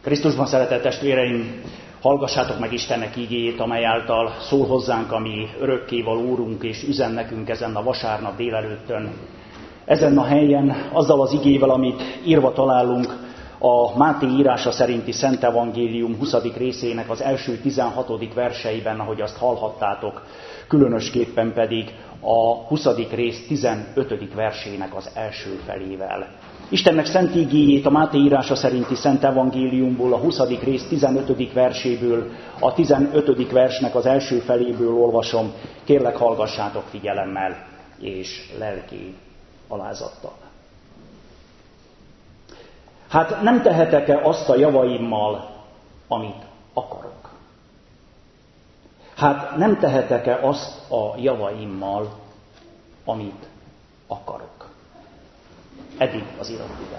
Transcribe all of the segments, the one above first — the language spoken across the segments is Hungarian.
Krisztusban szeretett testvéreim, hallgassátok meg Istennek igéjét, amely által szól hozzánk a mi örökkévaló Úrunk, és üzen nekünk ezen a vasárnap délelőttön. Ezen a helyen, azzal az igével, amit írva találunk a Máté írása szerinti Szent Evangélium 20. részének az első 16. verseiben, ahogy azt hallhattátok, különösképpen pedig a 20. rész 15. versének az első felével. Istennek szent igéjét a Máté írása szerinti Szent Evangéliumból, a 20. rész 15. verséből, a 15. versnek az első feléből olvasom. Kérlek, hallgassátok figyelemmel és lelki alázattal. Hát nem tehetek-e azt a javaimmal, amit akarok? Hát nem tehetek-e azt a javaimmal, amit akarok? Eddig az iratban.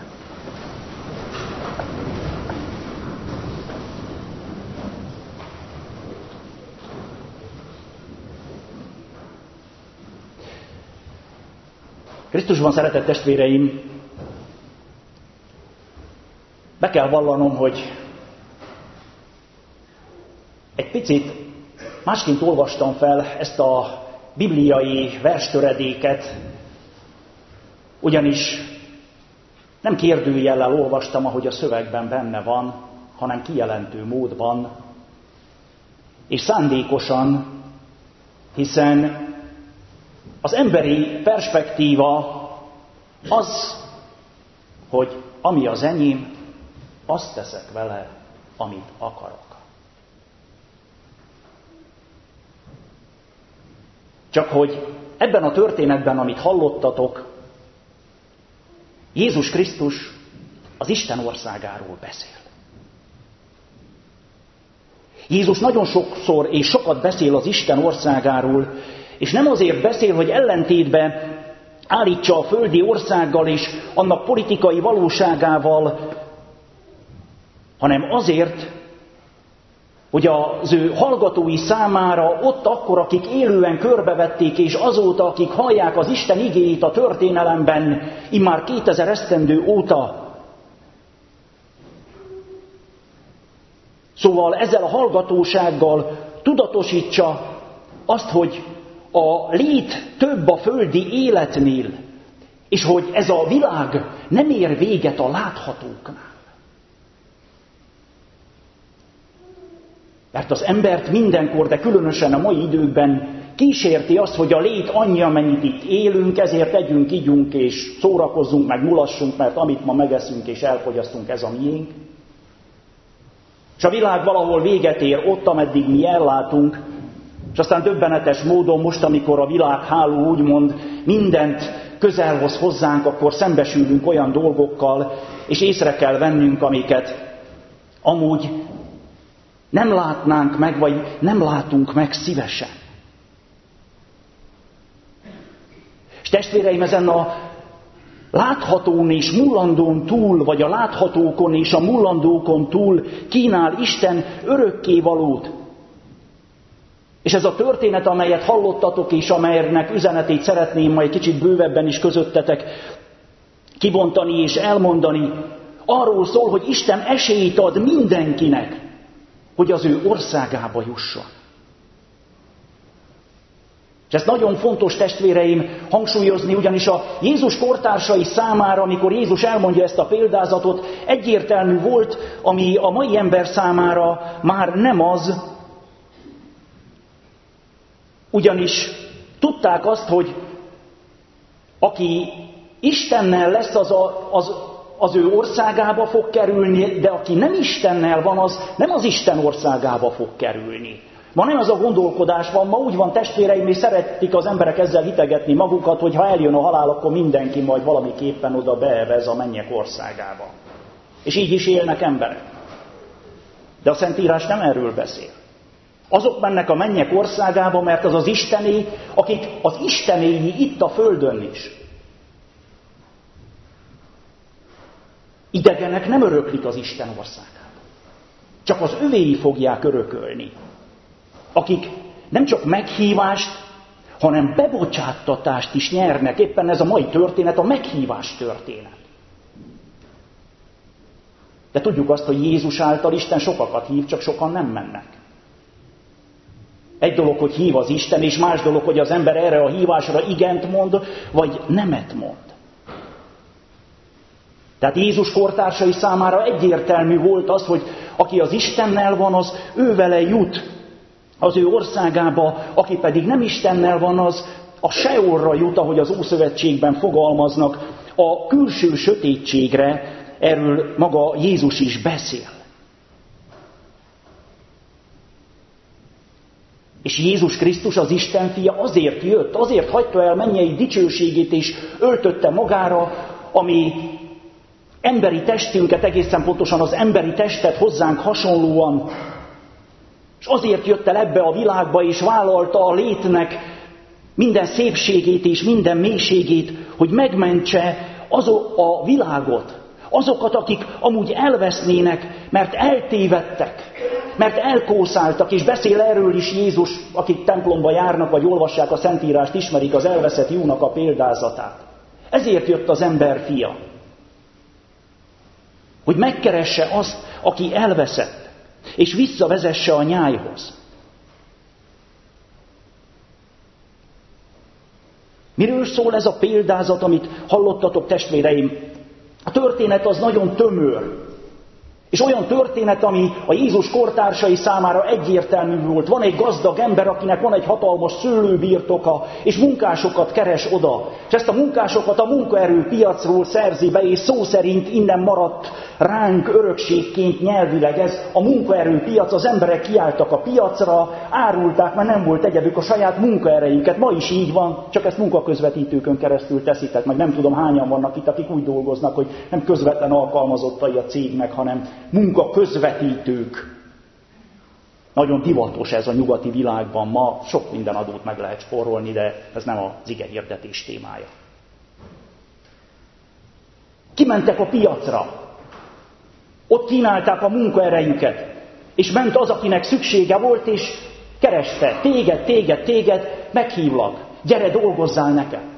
Krisztusban szeretett testvéreim, be kell vallanom, hogy egy picit másként olvastam fel ezt a bibliai verstöredéket, ugyanis nem kérdőjellel olvastam, ahogy a szövegben benne van, hanem kijelentő módban, és szándékosan, hiszen az emberi perspektíva az, hogy ami az enyém, azt teszek vele, amit akarok. Csak hogy ebben a történetben, amit hallottatok, Jézus Krisztus az Isten országáról beszél. Jézus nagyon sokszor és sokat beszél az Isten országáról, és nem azért beszél, hogy ellentétbe állítsa a földi országgal és annak politikai valóságával, hanem azért, hogy az ő hallgatói számára ott akkor, akik élően körbevették, és azóta, akik hallják az Isten igéjét a történelemben, immár 2000 esztendő óta. Szóval ezzel a hallgatósággal tudatosítsa azt, hogy a lét több a földi életnél, és hogy ez a világ nem ér véget a láthatóknál. Mert az embert mindenkor, de különösen a mai időkben kísérti az, hogy a lét annyi, amennyit itt élünk, ezért együnk, igyunk és szórakozzunk, meg mulassunk, mert amit ma megeszünk és elfogyasztunk, ez a miénk. És a világ valahol véget ér ott, ameddig mi ellátunk, és aztán döbbenetes módon most, amikor a világháló úgymond mindent közel hoz hozzánk, akkor szembesülünk olyan dolgokkal, és észre kell vennünk, amiket amúgy nem látnánk meg, vagy nem látunk meg szívesen. És testvéreim, ezen a láthatón és mullandón túl, vagy a láthatókon és a mullandókon túl kínál Isten örökkévalót. És ez a történet, amelyet hallottatok, és amelynek üzenetét szeretném majd kicsit bővebben is közöttetek kibontani és elmondani, arról szól, hogy Isten esélyt ad mindenkinek, hogy az ő országába jusson. És ez nagyon fontos, testvéreim, hangsúlyozni, ugyanis a Jézus kortársai számára, amikor Jézus elmondja ezt a példázatot, egyértelmű volt, ami a mai ember számára már nem az, ugyanis tudták azt, hogy aki Istennel lesz, az ő országába fog kerülni, de aki nem Istennel van, az nem az Isten országába fog kerülni. Ma nem az a gondolkodás van, ma úgy van, testvéreim, és szeretik az emberek ezzel hitegetni magukat, hogy ha eljön a halál, akkor mindenki majd valamiképpen oda beevez a mennyek országába. És így is élnek emberek. De a Szentírás nem erről beszél. Azok mennek a mennyek országába, mert az az Istené, akik az istenéi itt a földön is. Idegenek nem öröklik az Isten országába. Csak az övéi fogják örökölni. Akik nem csak meghívást, hanem bebocsáttatást is nyernek. Éppen ez a mai történet, a meghívás történet. De tudjuk azt, hogy Jézus által Isten sokakat hív, csak sokan nem mennek. Egy dolog, hogy hív az Isten, és más dolog, hogy az ember erre a hívásra igent mond, vagy nemet mond. Tehát Jézus kortársai számára egyértelmű volt az, hogy aki az Istennel van, az ővele jut az ő országába, aki pedig nem Istennel van, az a Seolra jut, ahogy az Ószövetségben fogalmaznak, a külső sötétségre, erről maga Jézus is beszél. És Jézus Krisztus, az Isten fia azért jött, azért hagyta el mennyei dicsőségét és öltötte magára, ami emberi testünket, egészen pontosan az emberi testet hozzánk hasonlóan, és azért jött el ebbe a világba, és vállalta a létnek minden szépségét és minden mélységét, hogy megmentse a világot, azokat, akik amúgy elvesznének, mert eltévedtek, mert elkószáltak, és beszél erről is Jézus, akik templomba járnak, vagy olvassák a Szentírást, ismerik az elveszett jónak a példázatát. Ezért jött az ember fia, hogy megkeresse azt, aki elveszett, és visszavezesse a nyájhoz. Miről szól ez a példázat, amit hallottatok, testvéreim? A történet az nagyon tömör. És olyan történet, ami a Jézus kortársai számára egyértelmű volt. Van egy gazdag ember, akinek van egy hatalmas szőlőbirtoka, és munkásokat keres oda. És ezt a munkásokat a munkaerőpiacról szerzi be, és szó szerint innen maradt ránk örökségként nyelvileg ez a munkaerőpiac. Az emberek kiálltak a piacra, árulták, mert nem volt egyedük a saját munkaerejüket. Ma is így van, csak ezt munkaközvetítőkön keresztül teszitek. Meg nem tudom, hányan vannak itt, akik úgy dolgoznak, hogy nem közvetlen alkalmazottai a cégnek, hanem munkaközvetítők. Nagyon divatos ez a nyugati világban ma, sok minden adót meg lehet spórolni, de ez nem az ige hirdetés témája. Kimentek a piacra, ott kínálták a munkaerejüket, és ment az, akinek szüksége volt, és kereste, téged, meghívlak, gyere, dolgozzál nekem.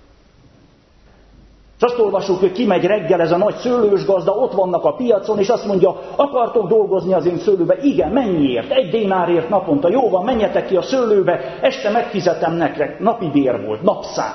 És azt olvasjuk, hogy kimegy reggel ez a nagy szőlős gazda, ott vannak a piacon, és azt mondja, akartok dolgozni az én szőlőbe? Igen, mennyiért? 1 dénárért naponta. Jó van, menjetek ki a szőlőbe, este megfizetem nektek. Napi bér volt, napszám.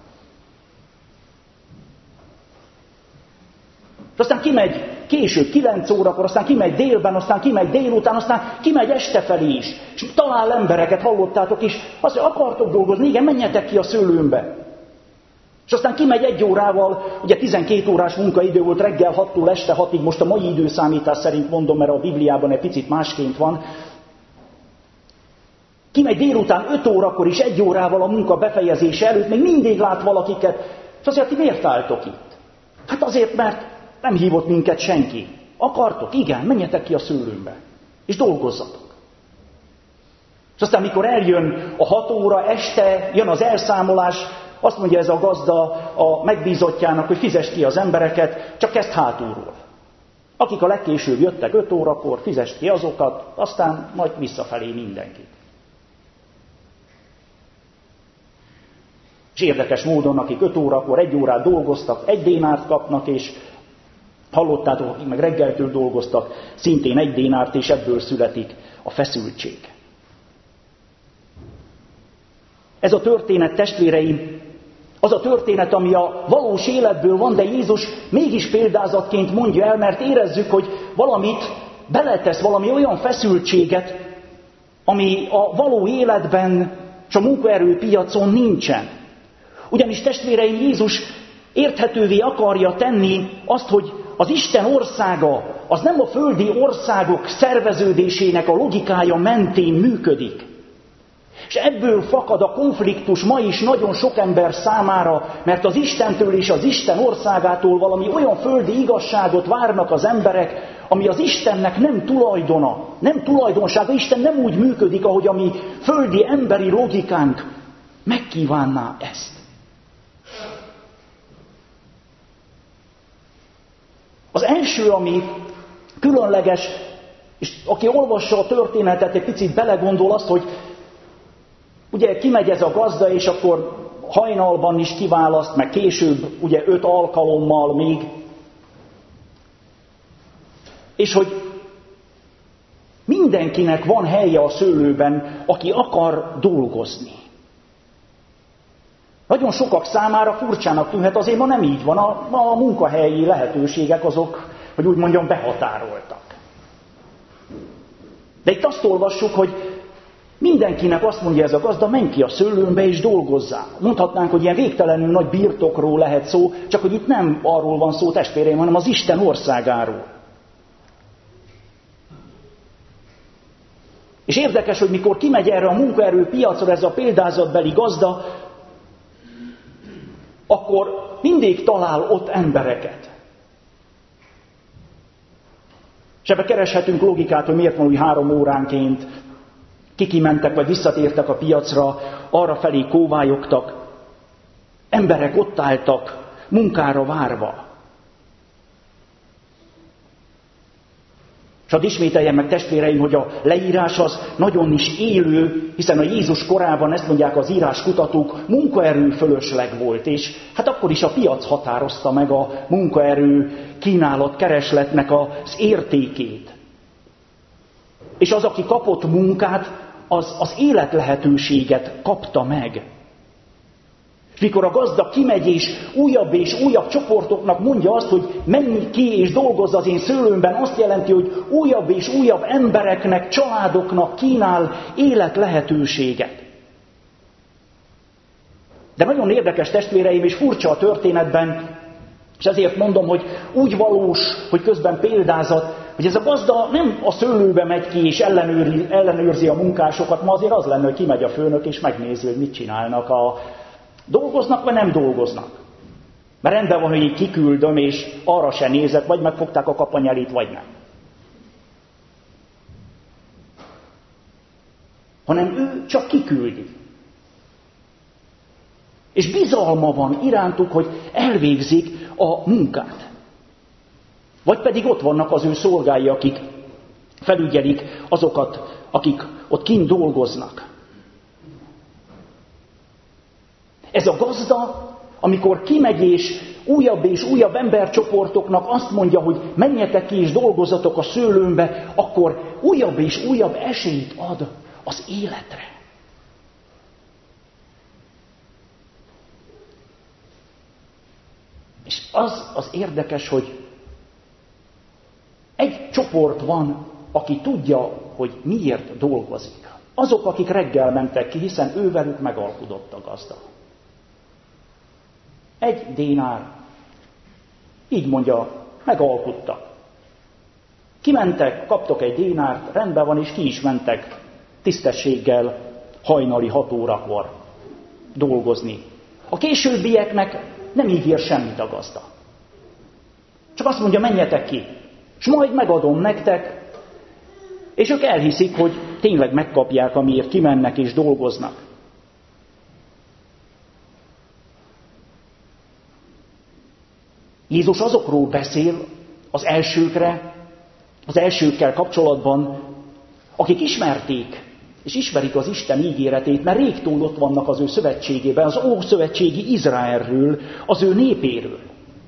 És aztán kimegy később, 9 órakor, aztán kimegy délben, aztán kimegy délután, aztán kimegy este felé is. És talál embereket, hallottátok is, azt mondja, akartok dolgozni? Igen, menjetek ki a szőlőmbe. És aztán kimegy 1 órával, ugye 12 órás munkaidő volt reggel 6-tól este 6-ig, most a mai időszámítás szerint mondom, mert a Bibliában egy picit másként van. Kimegy délután 5 órakor is 1 órával a munka befejezése előtt, még mindig lát valakiket. És azért, ti miért álltok itt? Hát azért, mert nem hívott minket senki. Akartok? Igen, menjetek ki a szőlőmbe, és dolgozzatok. És aztán, mikor eljön a 6 óra, este jön az elszámolás, azt mondja ez a gazda a megbízottjának, hogy fizesd ki az embereket, csak kezd hátulról. Akik a legkésőbb jöttek 5 órakor, fizesd ki azokat, aztán majd visszafelé mindenkit. És érdekes módon, akik 5 órakor 1 órát dolgoztak, 1 dénárt kapnak, és hallottátok, akik meg reggeltől dolgoztak, szintén 1 dénárt, és ebből születik a feszültség. Ez a történet, testvéreim, az a történet, ami a valós életből van, de Jézus mégis példázatként mondja el, mert érezzük, hogy valamit beletesz, valami olyan feszültséget, ami a való életben és a munkaerőpiacon nincsen. Ugyanis, testvéreim, Jézus érthetővé akarja tenni azt, hogy az Isten országa az nem a földi országok szerveződésének a logikája mentén működik. És ebből fakad a konfliktus ma is nagyon sok ember számára, mert az Istentől és az Isten országától valami olyan földi igazságot várnak az emberek, ami az Istennek nem tulajdona, nem tulajdonsága. Isten nem úgy működik, ahogy a mi földi emberi logikánk megkívánná ezt. Az első, ami különleges, és aki olvassa a történetet, egy picit belegondol azt, hogy ugye kimegy ez a gazda, és akkor hajnalban is kiválaszt, meg később, ugye 5 alkalommal még. És hogy mindenkinek van helye a szőlőben, aki akar dolgozni. Nagyon sokak számára furcsának tűnhet, azért ma nem így van. A munkahelyi lehetőségek azok, hogy úgy mondjam, behatároltak. De itt azt olvassuk, hogy mindenkinek azt mondja ez a gazda, menj ki a szőlőmbe és dolgozzál. Mondhatnánk, hogy ilyen végtelenül nagy birtokról lehet szó, csak hogy itt nem arról van szó, testvéreim, hanem az Isten országáról. És érdekes, hogy mikor kimegy erre a munkaerőpiacra ez a példázatbeli gazda, akkor mindig talál ott embereket. És ebbe kereshetünk logikát, hogy miért van úgy 3 óránként kimentek, vagy visszatértek a piacra, arra felé kóvályogtak. Emberek ott álltak, munkára várva. És hadd ismételjem meg, testvéreim, hogy a leírás az nagyon is élő, hiszen a Jézus korában, ezt mondják az íráskutatók, munkaerő fölösleg volt, és hát akkor is a piac határozta meg a munkaerő kínálat, keresletnek az értékét. És az, aki kapott munkát, az életlehetőséget kapta meg. És mikor a gazda kimegy és újabb csoportoknak mondja azt, hogy menj ki és dolgozz az én szőlőmben, azt jelenti, hogy újabb és újabb embereknek, családoknak kínál életlehetőséget. De nagyon érdekes, testvéreim, és furcsa a történetben, és ezért mondom, hogy úgy valós, hogy közben példázat, hogy ez a gazda nem a szőlőbe megy ki és ellenőrzi a munkásokat, ma azért az lenne, hogy kimegy a főnök és megnézi, hogy mit csinálnak dolgoznak, vagy nem dolgoznak. Mert rendben van, hogy így kiküldöm, és arra se nézek, vagy megfogták a kapanyelit, vagy nem. Hanem ő csak kiküldi. És bizalma van irántuk, hogy elvégzik a munkát. Vagy pedig ott vannak az ő szolgái, akik felügyelik azokat, akik ott kint dolgoznak. Ez a gazda, amikor kimegy és újabb embercsoportoknak azt mondja, hogy menjetek ki és dolgozzatok a szőlőmbe, akkor újabb és újabb esélyt ad az életre. És az érdekes, hogy egy csoport van, aki tudja, hogy miért dolgozik. Azok, akik reggel mentek ki, hiszen ővelük megalkudott a gazda. 1 dénár. Így mondja, megalkutta. Kimentek, kaptok 1 dénárt, rendben van, és ki is mentek tisztességgel hajnali 6 órakor dolgozni. A későbbieknek nem ígér semmit a gazda. Csak azt mondja, menjetek ki, és majd megadom nektek, és ők elhiszik, hogy tényleg megkapják, amiért kimennek és dolgoznak. Jézus azokról beszél az elsőkkel kapcsolatban, akik ismerték és ismerik az Isten ígéretét, mert régtól ott vannak az ő szövetségében, az ószövetségi Izraelről, az ő népéről.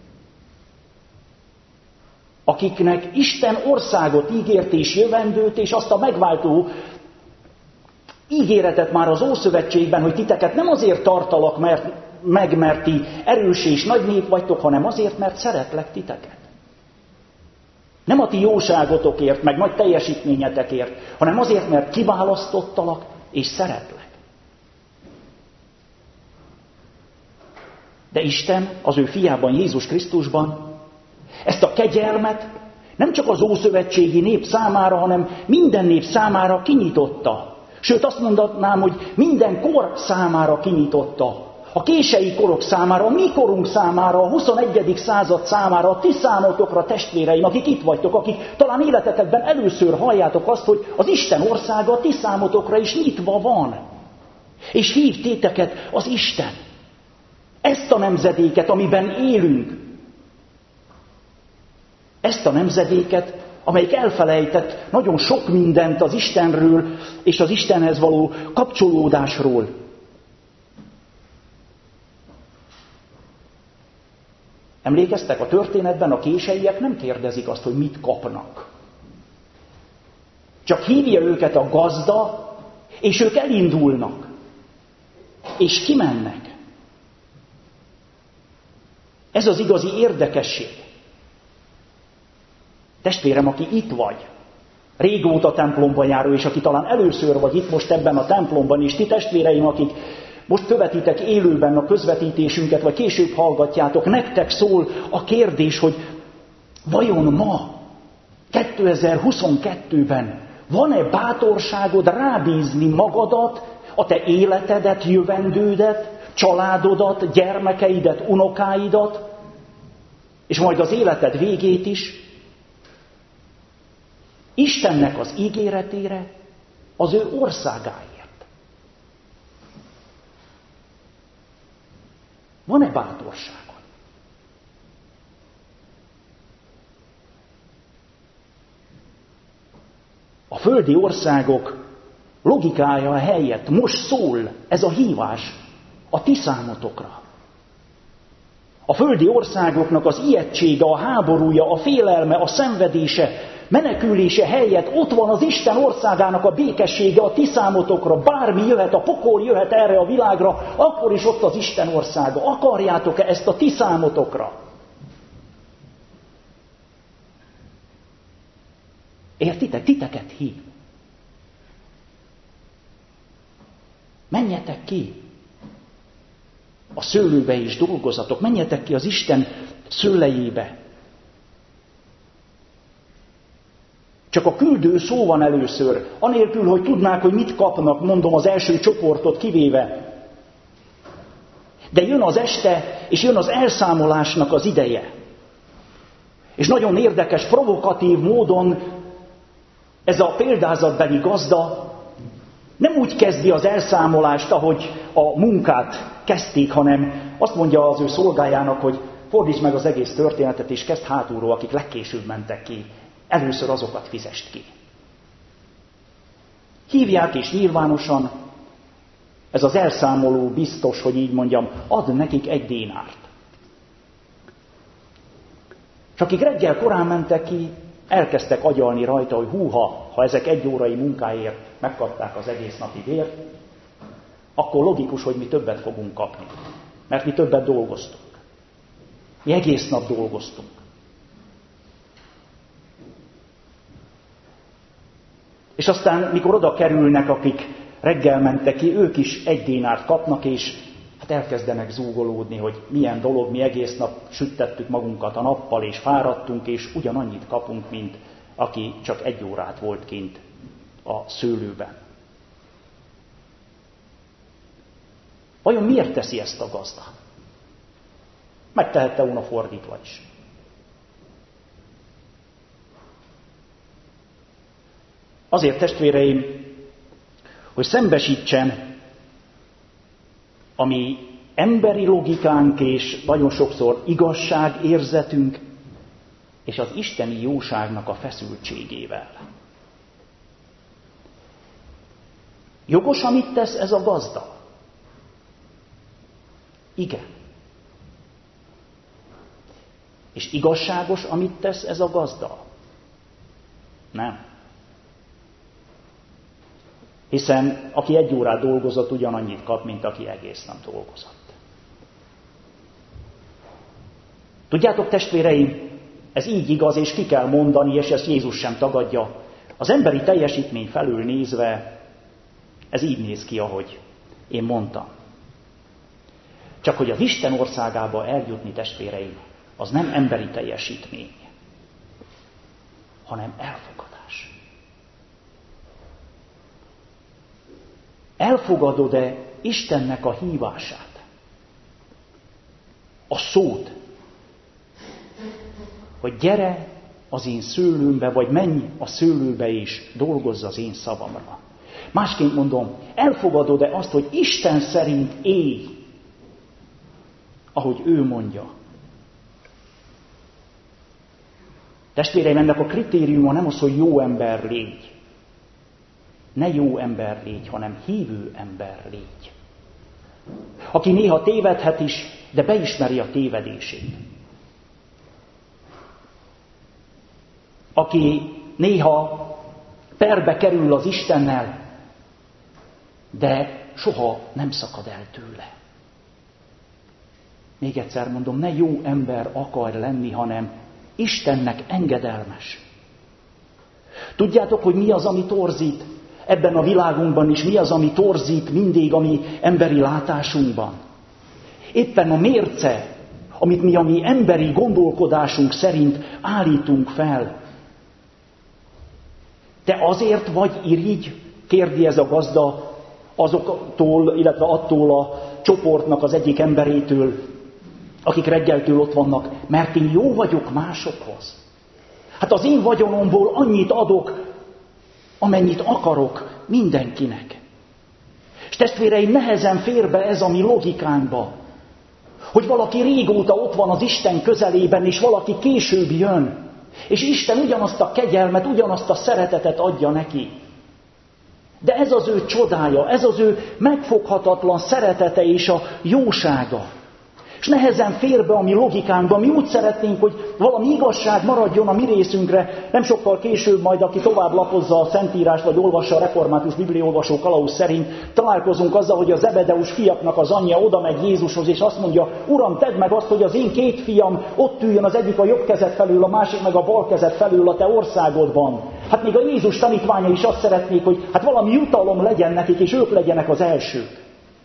Akiknek Isten országot ígért és jövendőt, és azt a megváltó ígéretet már az Ószövetségben, hogy titeket nem azért tartalak mert ti erős és nagy nép vagytok, hanem azért, mert szeretlek titeket. Nem a ti jóságotokért, meg nagy teljesítményetekért, hanem azért, mert kiválasztottalak és szeretlek. De Isten az ő fiában, Jézus Krisztusban ezt a kegyelmet nem csak az ószövetségi nép számára, hanem minden nép számára kinyitotta. Sőt, azt mondanám, hogy minden kor számára kinyitotta. A kései korok számára, a mi korunk számára, a 21. század számára, a ti számotokra, testvéreim, akik itt vagytok, akik talán életetekben először halljátok azt, hogy az Isten országa a ti számotokra is nyitva van. És hív téteket az Isten. Ezt a nemzedéket, amiben élünk. Ezt a nemzedéket, amelyik elfelejtett nagyon sok mindent az Istenről és az Istenhez való kapcsolódásról. Emlékeztek, a történetben a késeiek nem kérdezik azt, hogy mit kapnak. Csak hívja őket a gazda, és ők elindulnak. És kimennek. Ez az igazi érdekesség. Testvérem, aki itt vagy, régóta templomba járó, és aki talán először vagy itt most ebben a templomban, és ti testvéreim, akik most követitek élőben a közvetítésünket, vagy később hallgatjátok, nektek szól a kérdés, hogy vajon ma, 2022-ben van-e bátorságod rábízni magadat, a te életedet, jövendődet, családodat, gyermekeidet, unokáidat, és majd az életed végét is Istennek az ígéretére, az ő országáért. Van-e bátorságod? A földi országok logikája helyett most szól ez a hívás a ti számotokra. A földi országoknak az ijegysége, a háborúja, a félelme, a szenvedése, menekülése helyett ott van az Isten országának a békessége a ti számotokra. Bármi jöhet, a pokol jöhet erre a világra, akkor is ott az Isten országa. Akarjátok-e ezt a ti számotokra? Értitek? Titeket hív. Menjetek ki a szőlőbe és dolgozatok. Menjetek ki az Isten szőlejébe. Csak a küldő szó van először, anélkül, hogy tudnák, hogy mit kapnak, mondom, az első csoportot kivéve. De jön az este, és jön az elszámolásnak az ideje. És nagyon érdekes, provokatív módon ez a példázatbeli gazda nem úgy kezdi az elszámolást, ahogy a munkát kezdték, hanem azt mondja az ő szolgájának, hogy fordíts meg az egész történetet, és kezd hátulról, akik legkésőbb mentek ki. Először azokat fizest ki. Hívják és nyilvánosan, ez az elszámoló biztos, hogy így mondjam, ad nekik 1 dénárt. És akik reggel korán mentek ki, elkezdtek agyalni rajta, hogy húha, ha ezek 1 órai munkáért megkapták az egész napi bért, akkor logikus, hogy mi többet fogunk kapni. Mert mi többet dolgoztunk. Mi egész nap dolgoztunk. És aztán, mikor oda kerülnek, akik reggel mentek ki, ők is 1 dénárt kapnak, és hát elkezdenek zúgolódni, hogy milyen dolog, mi egész nap süttettük magunkat a nappal, és fáradtunk, és ugyanannyit kapunk, mint aki csak 1 órát volt kint a szőlőben. Vajon miért teszi ezt a gazda? Megtehette volna fordítva is. Azért, testvéreim, hogy szembesítsen a mi emberi logikánk és nagyon sokszor igazságérzetünk és az isteni jóságnak a feszültségével. Jogos, amit tesz ez a gazda? Igen. És igazságos, amit tesz ez a gazda? Nem. Hiszen aki 1 órát dolgozott, ugyanannyit kap, mint aki egész nap dolgozott. Tudjátok, testvéreim, ez így igaz, és ki kell mondani, és ezt Jézus sem tagadja. Az emberi teljesítmény felül nézve, ez így néz ki, ahogy én mondtam. Csak hogy az Isten országába eljutni, testvéreim, az nem emberi teljesítmény, hanem elfogadás. Elfogadod-e Istennek a hívását? A szót, hogy gyere az én szőlőmbe, vagy menj a szőlőbe és dolgozz az én szavamra. Másként mondom, elfogadod-e azt, hogy Isten szerint élj, ahogy ő mondja? Testvéreim, ennek a kritériuma nem az, hogy jó ember légy. Ne jó ember légy, hanem hívő ember légy. Aki néha tévedhet is, de beismeri a tévedését. Aki néha perbe kerül az Istennel, de soha nem szakad el tőle. Még egyszer mondom, ne jó ember akar lenni, hanem Istennek engedelmes. Tudjátok, hogy mi az, ami torzít ebben a világunkban is, mi az, ami torzít mindig a mi emberi látásunkban? Éppen a mérce, amit mi a mi emberi gondolkodásunk szerint állítunk fel. Te azért vagy irigy, kérdi ez a gazda azoktól, illetve attól a csoportnak az egyik emberétől, akik reggeltől ott vannak, mert én jó vagyok másokhoz. Hát az én vagyonomból annyit adok, amennyit akarok mindenkinek. És testvéreim, nehezen fér be ez a mi logikánkba, hogy valaki régóta ott van az Isten közelében, és valaki később jön, és Isten ugyanazt a kegyelmet, ugyanazt a szeretetet adja neki. De ez az ő csodája, ez az ő megfoghatatlan szeretete és a jósága. És nehezen fér be a mi logikánkba, mi úgy szeretnénk, hogy valami igazság maradjon a mi részünkre, nem sokkal később majd, aki tovább lapozza a Szentírást, vagy olvassa a református bibliaolvasó kalauz szerint, találkozunk azzal, hogy a Zebedeus fiaknak az anyja oda megy Jézushoz, és azt mondja, Uram, tedd meg azt, hogy az én 2 fiam ott üljön, az egyik a jobb kezed felül, a másik meg a bal kezed felül a te országodban. Hát még a Jézus tanítványa is azt szeretnék, hogy hát valami jutalom legyen nekik, és ők legyenek az elsők.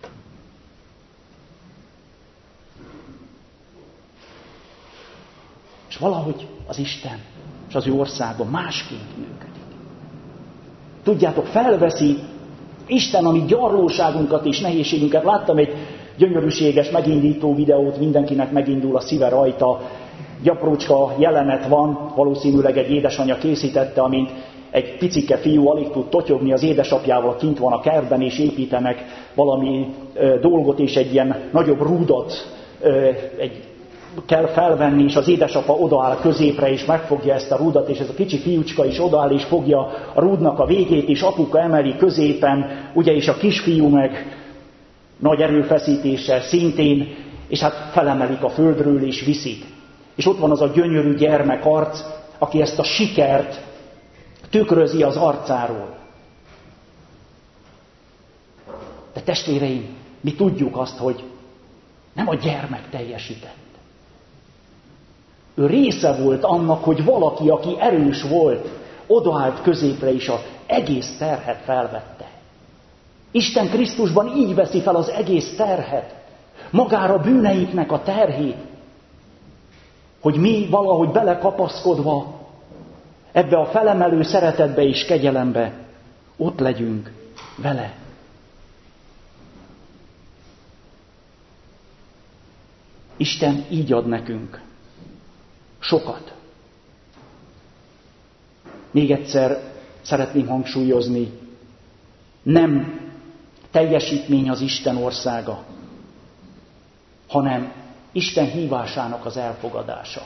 És valahogy az Isten és az ő országa másként működik. Tudjátok, felveszi Isten a mi gyarlóságunkat és nehézségünket. Láttam egy gyönyörűséges megindító videót, mindenkinek megindul a szíve rajta. Gyaprócska jelenet van, valószínűleg egy édesanyja készítette, amint egy picike fiú alig tud totyogni az édesapjával, kint van a kertben, és építenek valami dolgot, és egy ilyen nagyobb rúdot kell felvenni, és az édesapa odaáll középre, és megfogja ezt a rúdat, és ez a kicsi fiúcska is odaáll, és fogja a rúdnak a végét, és apuka emeli középen, ugye, és a kisfiú meg nagy erőfeszítéssel szintén, és hát felemelik a földről, és viszik. És ott van az a gyönyörű gyermekarc, aki ezt a sikert tükrözi az arcáról. De testvéreim, mi tudjuk azt, hogy nem a gyermek teljesített. Ő része volt annak, hogy valaki, aki erős volt, odaállt középre, és az egész terhet felvette. Isten Krisztusban így veszi fel az egész terhet, magára bűneinknek a terhét, hogy mi valahogy belekapaszkodva ebbe a felemelő szeretetbe és kegyelembe ott legyünk vele. Isten így ad nekünk sokat. Még egyszer szeretném hangsúlyozni, nem teljesítmény az Isten országa, hanem Isten hívásának az elfogadása.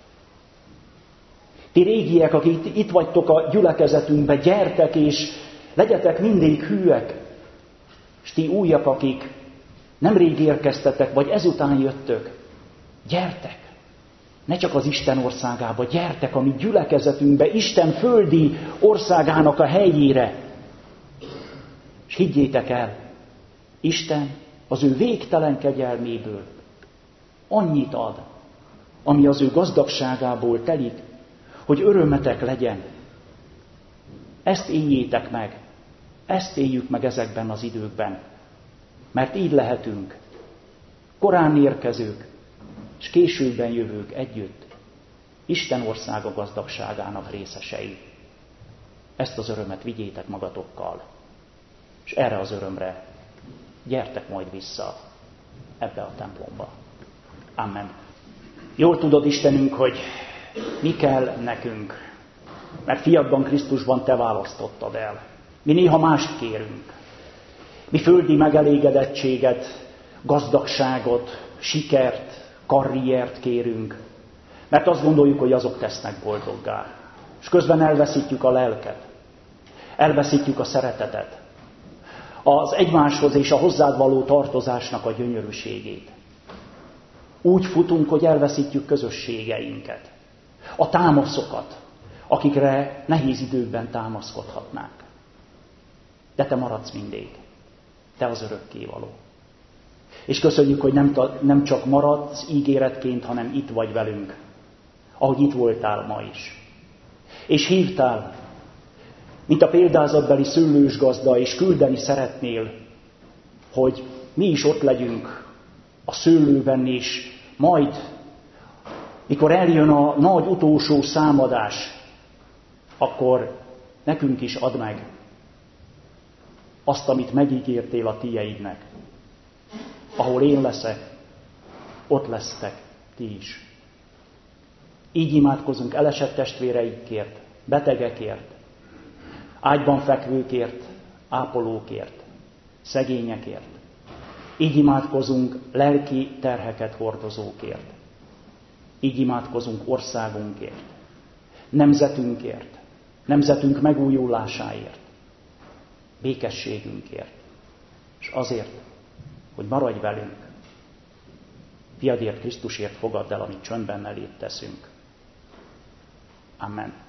Ti régiek, akik itt vagytok a gyülekezetünkbe, gyertek és legyetek mindig hűek. És ti újak, akik nemrég érkeztetek, vagy ezután jöttök, gyertek. Ne csak az Isten országába, gyertek a mi gyülekezetünkbe, Isten földi országának a helyére. És higgyétek el, Isten az ő végtelen kegyelméből annyit ad, ami az ő gazdagságából telik, hogy örömetek legyen. Ezt éljétek meg, ezt éljük meg ezekben az időkben, mert így lehetünk korán érkezők, és későbben jövők együtt Isten országa gazdagságának részesei. Ezt az örömet vigyétek magatokkal, és erre az örömre gyertek majd vissza ebbe a templomba. Amen. Jól tudod, Istenünk, hogy mi kell nekünk, mert fiadban Krisztusban Te választottad el. Mi néha mást kérünk. Mi földi megelégedettséget, gazdagságot, sikert, karriert kérünk, mert azt gondoljuk, hogy azok tesznek boldoggá. És közben elveszítjük a lelket, elveszítjük a szeretetet, az egymáshoz és a hozzád való tartozásnak a gyönyörűségét. Úgy futunk, hogy elveszítjük közösségeinket, a támaszokat, akikre nehéz időkben támaszkodhatnánk. De te maradsz mindig. Te az örökkévaló. És köszönjük, hogy nem csak maradsz ígéretként, hanem itt vagy velünk, ahogy itt voltál ma is. És hívtál, mint a példázatbeli szőlősgazda, és küldeni szeretnél, hogy mi is ott legyünk a szőlőben, és majd, mikor eljön a nagy utolsó számadás, akkor nekünk is add meg azt, amit megígértél a tieidnek. Ahol én leszek, ott lesztek ti is. Így imádkozunk elesett testvéreikért, betegekért, ágyban fekvőkért, ápolókért, szegényekért. Így imádkozunk lelki terheket hordozókért. Így imádkozunk országunkért, nemzetünkért, nemzetünk megújulásáért, békességünkért, és azért, hogy maradj velünk. Fiadért, Krisztusért fogadd el, amit csöndben eléd teszünk. Amen.